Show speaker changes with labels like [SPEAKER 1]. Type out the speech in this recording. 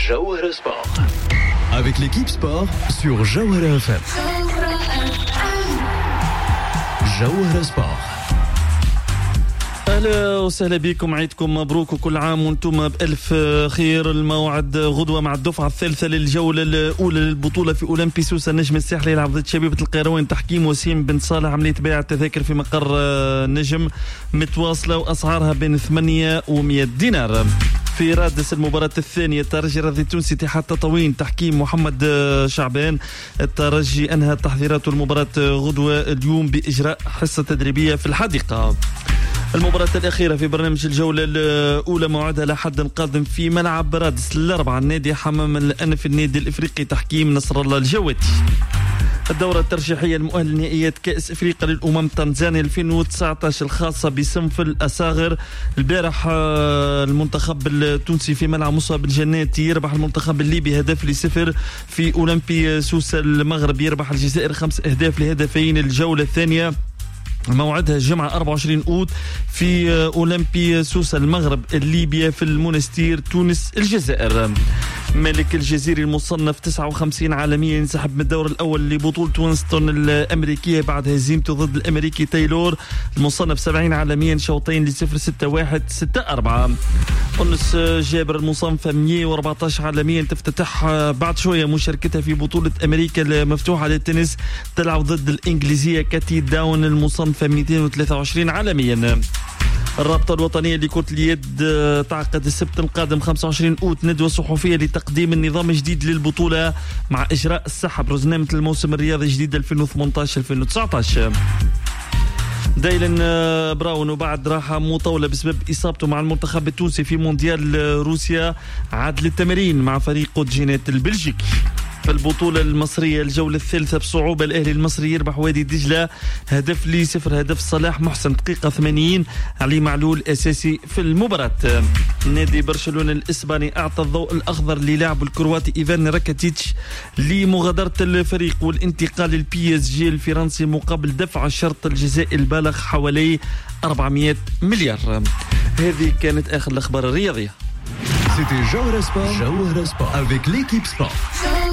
[SPEAKER 1] Jawhara Sport. Avec l'équipe sport sur Jawhara FM. Jawhara Sport.
[SPEAKER 2] أهلا وسهلا بكم، عيدكم مبروك وكل عام وانتم بألف خير. الموعد غدوة مع الدفعة الثالثة للجولة الأولى للبطولة في أولمبي سوسة النجم الساحلي يلعب ضد شبيبة القيروان. تحكيم وسيم بن صالح. عملية بيع التذاكر في مقر نجم متواصلة وأسعارها بين 800 و100 دينار. في رادس المباراة الثانية الترجي الرياضي التونسي اتحاد تطاوين. تحكيم محمد شعبان. الترجي أنهى تحضيراته المباراة غدوة اليوم بإجراء حصة تدريبية في الحديقة. المباراة الأخيرة في برنامج الجولة الأولى موعدها لحد القادم في ملعب رادس الأربعة. النادي حمام الأنف النادي الإفريقي. تحكيم نصر الله الجواتي. الدورة الترشيحية المؤهلة لنهائيات كأس إفريقيا للأمم تنزانيا 2019 الخاصة بصنف الأصاغر. البارح المنتخب التونسي في ملعب مصعب الجناتي يربح المنتخب الليبي 1-0 في أولمبي سوسة. المغرب يربح الجزائر 5 أهداف لهدفين. الجولة الثانية موعدها الجمعة 24 أوت في أولمبي سوسة. المغرب ليبيا في المونستير. تونس الجزائر. مالك الجزيري المصنف 59 عالميا ينسحب من الدور الأول لبطولة وينستون الأمريكية بعد هزيمته ضد الأمريكي تايلور. المصنف 70 عالميا شوطين ل0 6-1 6-4. أنس جابر المصنفة 114 عالميا تفتتح بعد شوية مشاركتها في بطولة أمريكا المفتوحة للتنس. تلعب ضد الإنجليزية كاتي داون المصنفة 223 عالميا. الرابطة الوطنية لكرة اليد تعقد السبت القادم 25 أوت ندوة صحفية لتقديم النظام الجديد للبطولة مع إجراء السحب رزنامة الموسم الرياضي الجديد 2018-2019. دايلن براون وبعد راحة مطولة بسبب إصابته مع المنتخب التونسي في مونديال روسيا عاد للتمرين مع فريق قدجينات البلجيكي. في البطولة المصرية الجولة الثالثة بصعوبة الأهلي المصري يربح وادي دجلة 1-0. هدف صلاح محسن دقيقة 80. علي معلول أساسي في المباراة. نادي برشلونة الإسباني أعطى الضوء الأخضر للاعب الكرواتي إيفان راكيتيتش لمغادرة الفريق والانتقال للبي اس جي الفرنسي مقابل دفع الشرط الجزائي البالغ حوالي 400 مليار. هذه كانت آخر الأخبار الرياضية.
[SPEAKER 1] C'était Jawhara Sport avec l'équipe sport.